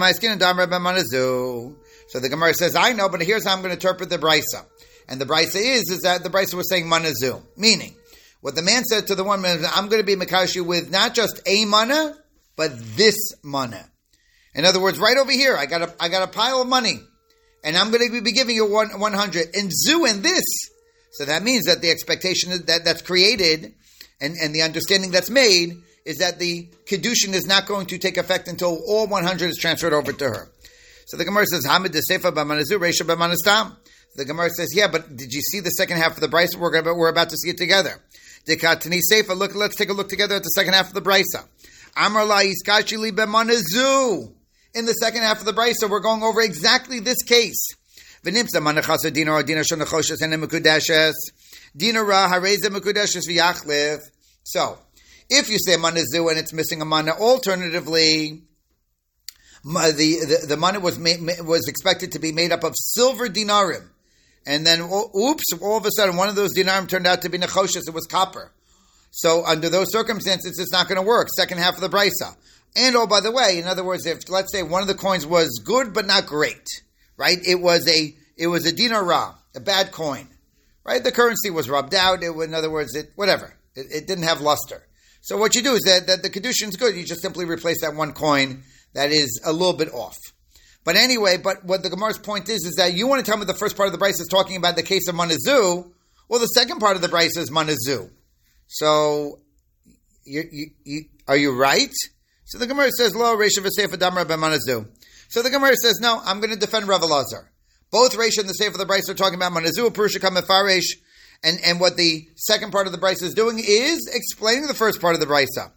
so the Gemara says, I know, but here's how I'm going to interpret the brisa. And the brisa is, is that the brisa was saying manazu, meaning, what the man said to the woman, I'm going to be mekashi with not just a mana, but this mana. In other words, right over here, I got a, I got a pile of money, and I'm going to be giving you one, 100, and zu and this. So that means that the expectation that that's created, and, and the understanding that's made, is that the kedushin is not going to take effect until all one hundred is transferred over to her. So the Gemara says, Hamid de Sefa b'manazu, Reisha b'manastam. The Gemara says, yeah, but did you see the second half of the brisa? We're, gonna, we're about to see it together. Dekatani Sefa, look, let's take a look together at the second half of the brisa. Amar la yiskashi li b'manazu. In the second half of the brisa, we're going over exactly this case. V'nimsa manachasa dinar or dinar shonachoshes and mekudeshes. Dinar ra hareze mekudeshes v'yachlif. So, if you say manazu and it's missing a mana, alternatively, the, the, the mana was made, was expected to be made up of silver dinarim. And then, oops, all of a sudden, one of those dinarim turned out to be nechoshes. It was copper. So, under those circumstances, it's not going to work. Second half of the brisa. And, oh, by the way, in other words, if, let's say, one of the coins was good but not great, right? It was a it was a dinar ra, a bad coin, right? The currency was rubbed out. It, in other words, it whatever. It, it didn't have luster. So what you do is that, that the kedushin is good. You just simply replace that one coin that is a little bit off. But anyway, but what the Gemara's point is, is that you want to tell me the first part of the brisa is talking about the case of manazu. Well, the second part of the brisa is manazu. So, you, you, you, are you right? So the Gemara says, "Lo Reisha v'Sefer Damra b'Manazu." So the Gemara says, "No, I'm going to defend Rav Elazar." Both Reisha and the Sefer of the Brisa are talking about Manazu, Purusha Kamefaresh, and and what the second part of the Brisa is doing is explaining the first part of the Brisa.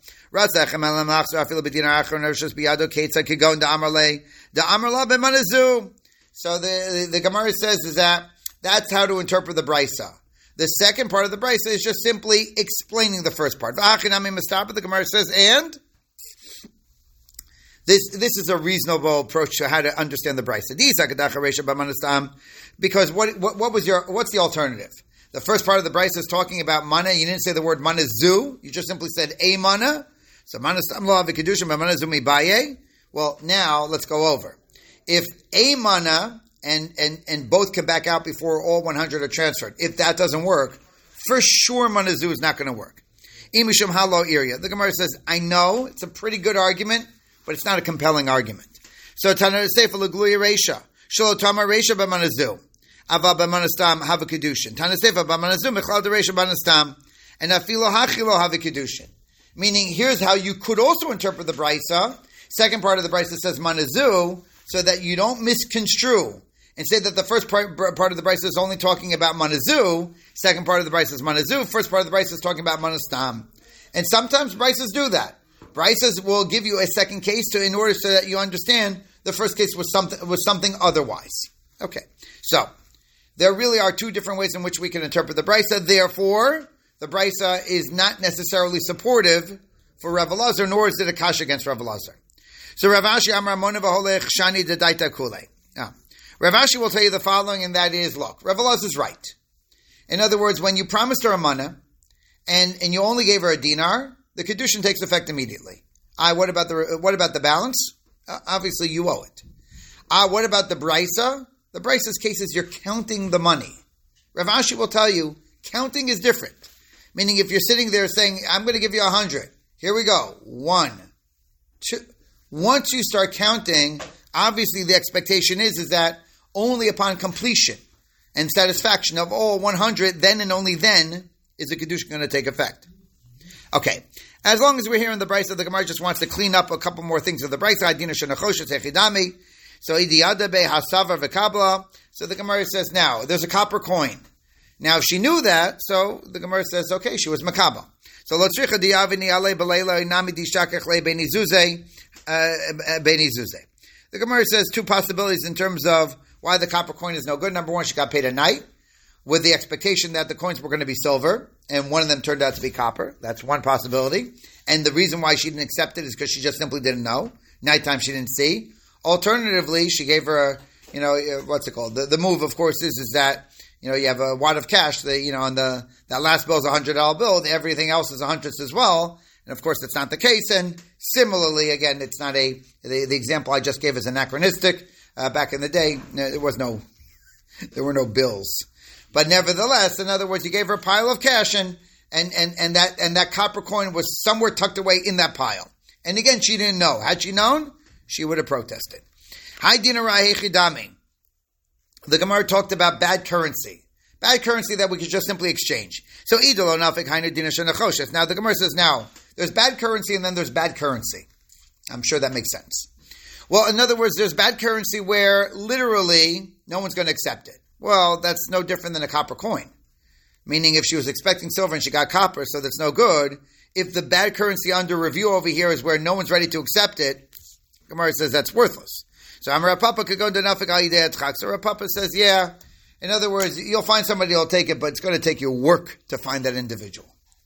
So the, the the Gemara says is that that's how to interpret the Brisa. The second part of the Brisa is just simply explaining the first part. The Gemara says, and This this is a reasonable approach to how to understand the brisa. Because what, what what was your what's the alternative? The first part of the brisa is talking about mana. You didn't say the word mana zu. You just simply said a mana. So mana stam lo havikadushin mana zu mibaye. Well, now let's go over. If a mana and and and both come back out before all one hundred are transferred, if that doesn't work, for sure mana zu is not going to work. Imishum halo area. The Gemara says, I know it's a pretty good argument, but it's not a compelling argument. So Tanur Sefer L'Gluya Reisha, Shelo Tamar Reisha b'Manazu, Ava b'Manastam Hava Kedushin. Tanur Sefer b'Manazu Mechlal Reisha b'Manastam, and Afilo Hachilo Hava Kedushin. Meaning, here's how you could also interpret the brisa. Second part of the brisa says Manazu, so that you don't misconstrue and say that the first part, part of the brisa is only talking about Manazu. Second part of the brisa is Manazu. First part of the brisa is talking about Manastam. And sometimes brisas do that. Brisas will give you a second case to, in order so that you understand the first case was something was something otherwise. Okay, so there really are two different ways in which we can interpret the brisa. Therefore, the brisa is not necessarily supportive for Rav Elazar, nor is it a kasha against Rav Elazar. So Rav Ashi Amar Mona v'holech shani dedaita kule. Now, Rav Ashi will tell you the following, and that is, look, Rav Elazar is right. In other words, when you promised her a mana, and and you only gave her a dinar, the kedushin takes effect immediately. Ah, what about the what about the balance? Uh, obviously, you owe it. Ah, what about the brisa? The brisa's case is you're counting the money. Rav Ashi will tell you counting is different. Meaning, if you're sitting there saying, "I'm going to give you a hundred," here we go, one, two. Once you start counting, obviously the expectation is is that only upon completion and satisfaction of all one hundred, then and only then is the kedushin going to take effect. Okay, as long as we're here in the brisa, the Gemara just wants to clean up a couple more things of the brisa. Adina shenachoshes echidami. So idiyadabe hasavar v'kabla. So the Gemara says now there's a copper coin. Now if she knew that, so the Gemara says okay, she was makaba. So lotzricha diyavini ale belayla nami dishakech le beni zuze beni zuze. The Gemara says two possibilities in terms of why the copper coin is no good. Number one, she got paid a night with the expectation that the coins were going to be silver, and one of them turned out to be copper. That's one possibility. And the reason why she didn't accept it is because she just simply didn't know. Nighttime she didn't see. Alternatively, she gave her a, you know, what's it called? The, the move, of course, is is that, you know, you have a wad of cash, the, you know, and the that last bill is a one hundred dollar bill, everything else is a hundreds as well. And of course, that's not the case. And similarly, again, it's not a, the, the example I just gave is anachronistic. Uh, back in the day, there was no, there were no bills. But nevertheless, in other words, you gave her a pile of cash, and and and and that and that copper coin was somewhere tucked away in that pile. And again, she didn't know. Had she known, she would have protested. Hi, dinarai chidami. The Gemara talked about bad currency, bad currency that we could just simply exchange. So idolo nafik hainu dina shenachoshes. Now the Gemara says now there's bad currency and then there's bad currency. I'm sure that makes sense. Well, in other words, there's bad currency where literally no one's going to accept it. Well, that's no different than a copper coin. Meaning if she was expecting silver and she got copper, so that's no good. If the bad currency under review over here is where no one's ready to accept it, Gemara says that's worthless. So Amar Papa could go to Nafik Ayidei Atchak. So Rav Papa says, yeah, in other words, you'll find somebody who'll take it, but it's going to take you work to find that individual.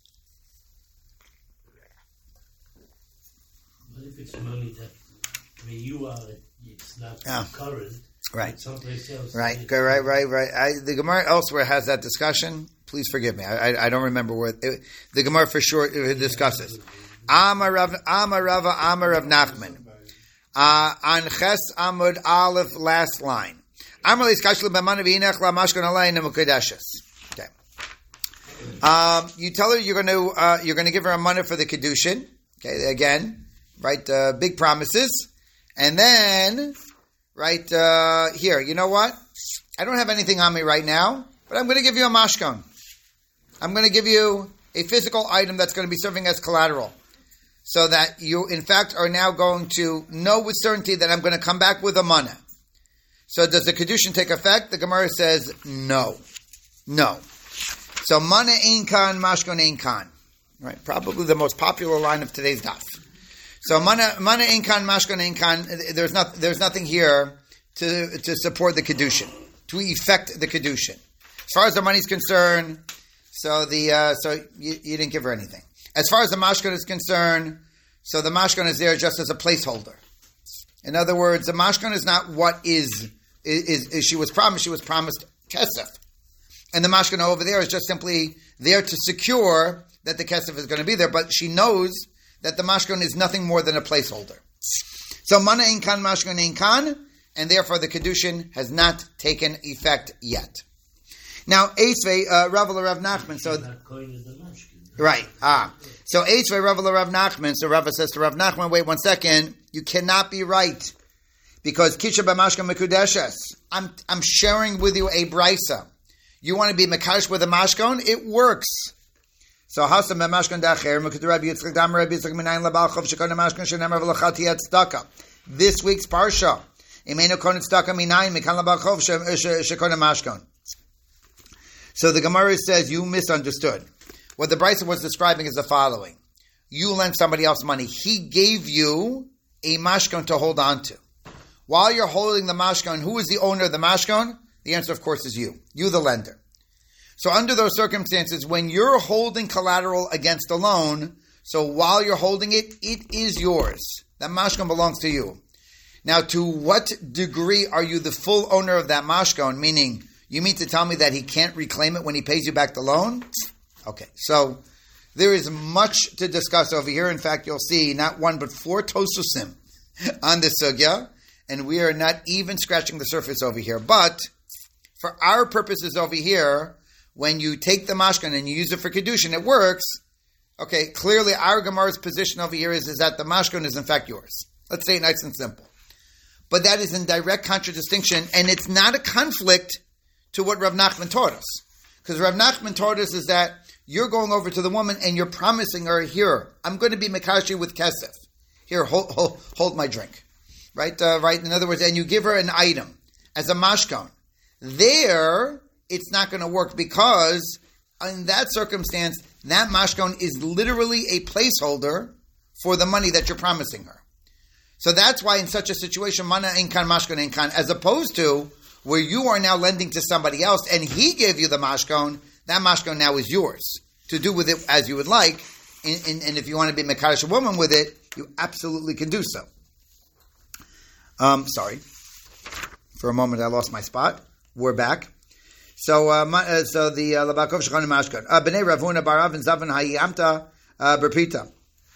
But if it's money that, I mean, you are, it's not Yeah. current. Right. Someplace else. Right, okay, right, right, right. I, the Gemara elsewhere has that discussion. Please forgive me. I, I, I don't remember where it, the Gemara for sure it discusses. Amar Rav Amar Rav Amar Rav Nachman. Uh, on Ches Amud Aleph, last line. Amar Leiskashlu B'Mana V'Inech La Mashkan Alayim Mukadeshes. Okay. Um, you tell her you're going to uh, you're going to give her a money for the kedushin. Okay, again, right? Uh, big promises, and then. Right, uh, here, you know what? I don't have anything on me right now, but I'm going to give you a mashkon. I'm going to give you a physical item that's going to be serving as collateral. So that you, in fact, are now going to know with certainty that I'm going to come back with a mana. So does the kedushin take effect? The Gemara says no. No. So mana ein kan, mashkon ein kan. Right, probably the most popular line of today's daf. So mana mana inkan mashkan inkan. There's not there's nothing here to to support the kedushin, to effect the kedushin. As far as the money is concerned, so the uh, so you, you didn't give her anything. As far as the mashkan is concerned, so the mashkan is there just as a placeholder. In other words, the mashkan is not what is, is, is she was promised. She was promised kesef. And the mashkan over there is just simply there to secure that the kesef is going to be there, but she knows that the mashkan is nothing more than a placeholder. So mana ein kan mashkan ein kan, and therefore the kedushin has not taken effect yet. Now, Eitzvei, uh, Rav Rav Nachman, so... Right, ah. So, Eitzvei, Rav Rav Nachman, so Rav says to Rav Nachman, wait one second, you cannot be right, because Kisha b'mashkan mekudeshes, I'm, I'm sharing with you a brisa. You want to be mekadosh with a mashkon? It works. So hasam b'mashkon dacher mekudu Rabbi Yitzchak dam Rabbi Yitzchak minayin labal chov shekon mashkon shenemar v'lachati et tzedakah. This week's parsha imenu kon tzedakah minayin mekan labal chov shekon mashkon. So the Gemara says you misunderstood. What the brisa was describing is the following: you lent somebody else money. He gave you a mashkon to hold on to. While you're holding the mashkon, who is the owner of the mashkon? The answer, of course, is you. You, the lender. So under those circumstances, when you're holding collateral against a loan, so while you're holding it, it is yours. That mashkon belongs to you. Now, to what degree are you the full owner of that mashkon? Meaning, you mean to tell me that he can't reclaim it when he pays you back the loan? Okay, so there is much to discuss over here. In fact, you'll see not one but four tosusim on this sugya, and we are not even scratching the surface over here. But for our purposes over here, when you take the mashkan and you use it for kedushin, it works. Okay, clearly our Gemara's position over here is, is that the mashkan is in fact yours. Let's say it nice and simple. But that is in direct contradistinction, and it's not a conflict to what Rav Nachman taught us. Because Rav Nachman taught us is that you're going over to the woman and you're promising her, here, I'm going to be mekashi with kesef. Here, hold, hold, hold my drink. Right? Uh, right. In other words, and you give her an item as a mashkan. There, it's not going to work because in that circumstance, that mashkon is literally a placeholder for the money that you're promising her. So that's why in such a situation, mana ein kan mashkon ein kan, as opposed to where you are now lending to somebody else and he gave you the mashkon, that mashkon now is yours to do with it as you would like. And, and, and if you want to be mekadosh a woman with it, you absolutely can do so. Um, sorry. For a moment, I lost my spot. We're back. So, uh, uh, so the Labakov Shechon Mashkan. Bnei Ravuna Barav and Zavan Hayamta Berpita.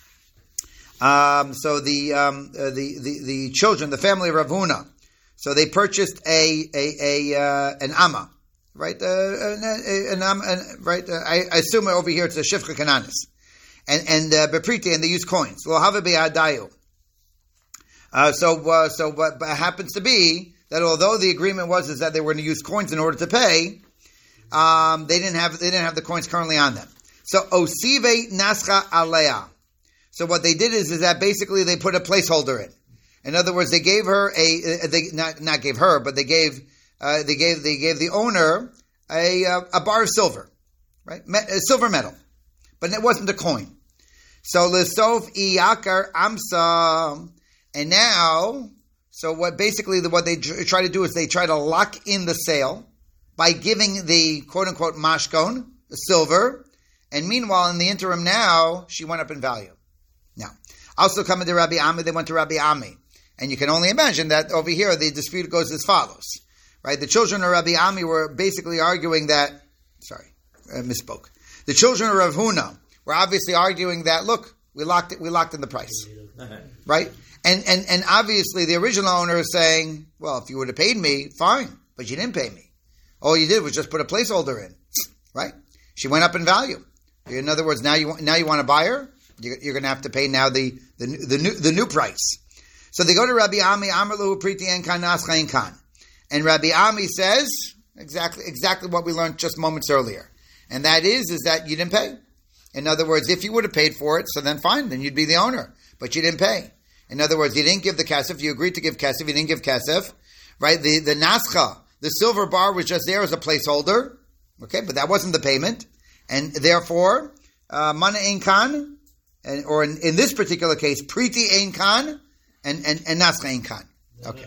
Um, so the, um, uh, the the the children, the family of Ravuna, so they purchased a a a uh, an amma, right? Uh, an, an, an, an, right? Uh, I, I assume over here it's a shivcha kananis, and and uh, Berpita, and they use coins. Lo have be'adayu. Uh, so uh, so what happens to be that although the agreement was is that they were going to use coins in order to pay, um, they didn't have they didn't have the coins currently on them. So osive nascha alea. So what they did is is that basically they put a placeholder in. In other words, they gave her a they not not gave her, but they gave uh, they gave they gave the owner a a bar of silver, right? A silver metal, but it wasn't a coin. So lesof iyakar amsa, and now. So what basically what they try to do is they try to lock in the sale by giving the quote-unquote mashkon, the silver, and meanwhile in the interim now, she went up in value. Now, also coming to Rabbi Ami, they went to Rabbi Ami. And you can only imagine that over here the dispute goes as follows. Right? The children of Rabbi Ami were basically arguing that, sorry, I misspoke. The children of Rav Huna were obviously arguing that, look, we locked it, we locked in the price. Right? And, and and obviously the original owner is saying, well, if you would have paid me, fine, but you didn't pay me. All you did was just put a placeholder in, right? She went up in value. In other words, now you now you want to buy her, you're, you're going to have to pay now the the the new the new price. So they go to Rabbi Ami, Amarlu Priti Enkan Nascha Enkan, and Rabbi Ami says exactly exactly what we learned just moments earlier, and that is is that you didn't pay. In other words, if you would have paid for it, so then fine, then you'd be the owner, but you didn't pay. In other words, you didn't give the kesef. You agreed to give kesef. You didn't give kesef, right? The the nascha, the silver bar was just there as a placeholder, okay? But that wasn't the payment, and therefore, uh, mana ein kan, and or in, in this particular case, priti ein kan, and and and nascha ein kan. Okay.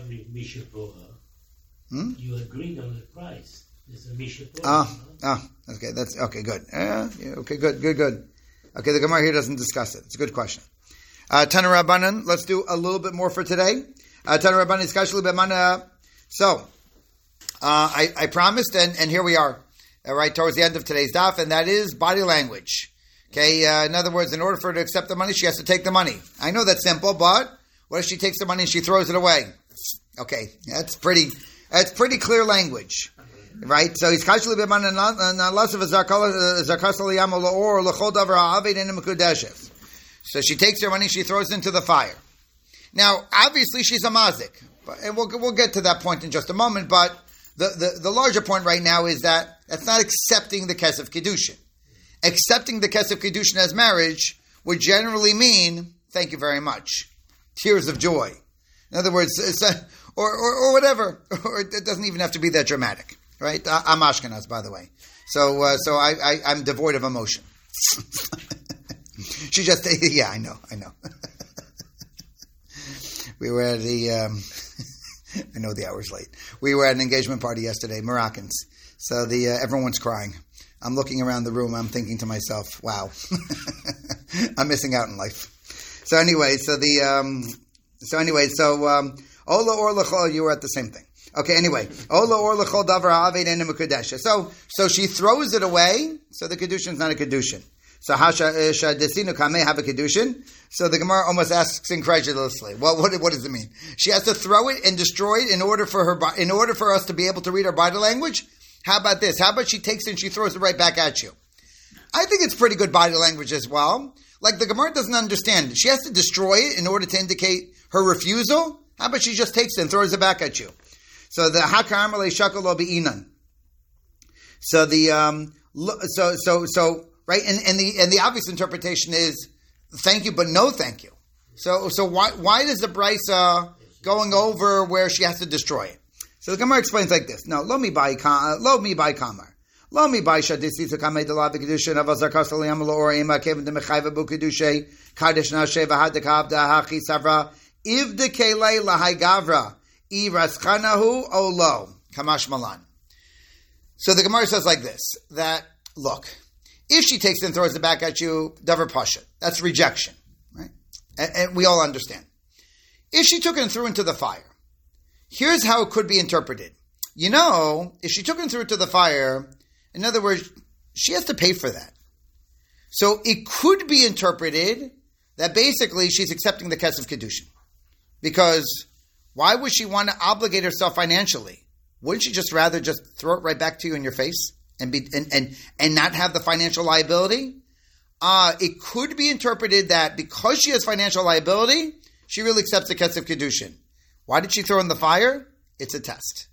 Hmm? You agreed on the price. It's a mishapora. Ah, ah, okay. That's okay. Good. Uh, yeah, okay. Good. Good. Good. Okay. The Gemara here doesn't discuss it. It's a good question. Uh, Tana Rabbanan, let's do a little bit more for today. Uh, Tana Rabbani Skashli B'mana. So, uh, I, I promised, and, and here we are, uh, right towards the end of today's daf, and that is body language. Okay, uh, in other words, in order for her to accept the money, she has to take the money. I know that's simple, but what if she takes the money and she throws it away? Okay, that's pretty. That's pretty clear language, right? So he's kashli b'man and lasav zarkasal yamol or lechol davar ha'aved in mekudeshes. So she takes her money, she throws it into the fire. Now, obviously, she's a mazik, and we'll we'll get to that point in just a moment. But the, the, the larger point right now is that that's not accepting the kesef kedushin. Accepting the kesef kedushin as marriage would generally mean, thank you very much, tears of joy. In other words, it's a, or, or or whatever, or it doesn't even have to be that dramatic, right? I'm Ashkenaz, by the way, so uh, so I, I I'm devoid of emotion. She just, yeah, I know, I know. We were at the, um, I know the hour's late. We were at an engagement party yesterday, Moroccans. So the uh, everyone's crying. I'm looking around the room. I'm thinking to myself, wow, I'm missing out in life. So anyway, so the, um, so anyway, so um, Ola or Lechol, you were at the same thing. Okay, anyway, Ola or Lechol Davar Ha'aved Enu Mekudesha. So, so she throws it away. So the kedushin is not a kedushin. So Hasha Desinu Kameh have a kedushin. So the Gemara almost asks incredulously, "What? What? What does it mean? She has to throw it and destroy it in order for her, in order for us to be able to read her body language? How about this? How about she takes it and she throws it right back at you? I think it's pretty good body language as well. Like the Gemara doesn't understand. She has to destroy it in order to indicate her refusal. How about she just takes it and throws it back at you? So the Hakar Amalei Shakal Lo Be'inan. So the um, so so so. Right, and, and the and the obvious interpretation is thank you, but no thank you. So so why why does the brisa going over where she has to destroy it? So the Gemara explains like this: No, lo mi by lo mi by kamar, lo mi by shadisi to kamei de la kedushin of azar kasal yamlo or ema kevin de mechayva bu kedushay kadesh na sheva had de kav da hachi savra if de kelei lahai gavra I raschanahu o lo kamash malan. So the Gemara says like this: that look. If she takes it and throws it back at you, davar pasha. That's rejection, right? And, and we all understand. If she took it and threw it into the fire, here's how it could be interpreted. You know, if she took it and threw it to the fire, in other words, she has to pay for that. So it could be interpreted that basically she's accepting the kesef kedushin. Because why would she want to obligate herself financially? Wouldn't she just rather just throw it right back to you in your face? And be and, and and not have the financial liability? Uh, it could be interpreted that because she has financial liability, she really accepts the kesef kedushin. Why did she throw in the fire? It's a test.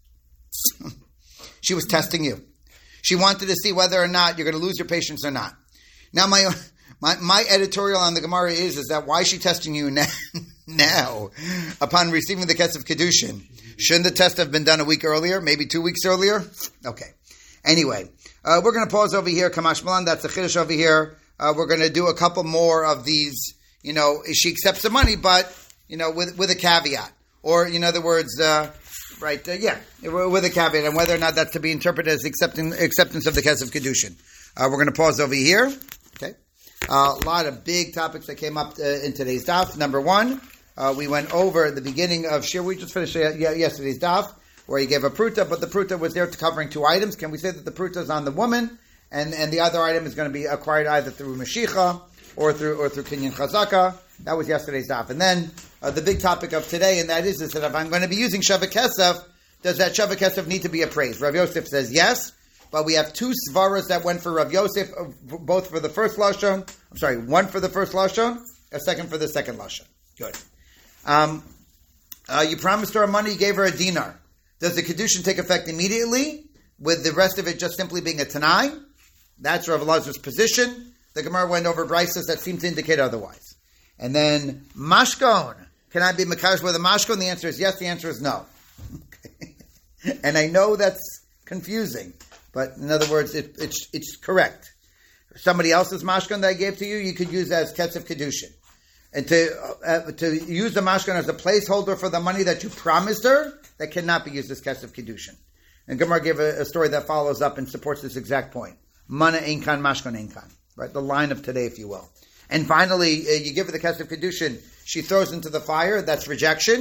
She was testing you. She wanted to see whether or not you're going to lose your patience or not. Now, my my, my editorial on the Gemara is is that why is she testing you now? now upon receiving the kesef kedushin? Shouldn't the test have been done a week earlier? Maybe two weeks earlier? Okay. Anyway, uh, we're going to pause over here. Kamash Malan, that's the chiddush over here. Uh, we're going to do a couple more of these. You know, she accepts the money, but you know, with with a caveat, or in other words, uh, right? Uh, yeah, with a caveat, and whether or not that's to be interpreted as accepting acceptance of the kesef kedushin. Uh, we're going to pause over here. Okay, uh, a lot of big topics that came up uh, in today's daf. Number one, uh, we went over at the beginning of shir. We just finished uh, yesterday's daf, where he gave a pruta, but the pruta was there to covering two items. Can we say that the pruta is on the woman, and, and the other item is going to be acquired either through Mashicha or through or through Kinyan Chazaka? That was yesterday's daf. And then uh, the big topic of today, and that is, is that if I'm going to be using Sheva Kesef, does that Sheva Kesef need to be appraised? Rav Yosef says yes, but we have two svaras that went for Rav Yosef, both for the first lashon. I'm sorry, one for the first lashon, a second for the second lashon. Good. Um, uh, you promised her money, you gave her a dinar. Does the kedushin take effect immediately, with the rest of it just simply being a tanai? That's Rav Elazar's position. The Gemara went over brises that seem to indicate otherwise. And then mashkon. Can I be mekadosh with a mashkon? The answer is yes. The answer is no. Okay. And I know that's confusing, but in other words, it, it's it's correct. Somebody else's mashkon that I gave to you, you could use as kesef kedushin. And to uh, to use the mashkon as a placeholder for the money that you promised her, that cannot be used as kesef kedushin. And Gemara gave a, a story that follows up and supports this exact point. Mana ein kan, mashkon ein kan. Right, the line of today, if you will. And finally, uh, you give her the kesef kedushin, she throws into the fire. That's rejection.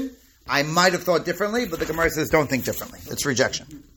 I might have thought differently, but the Gemara says don't think differently. It's rejection.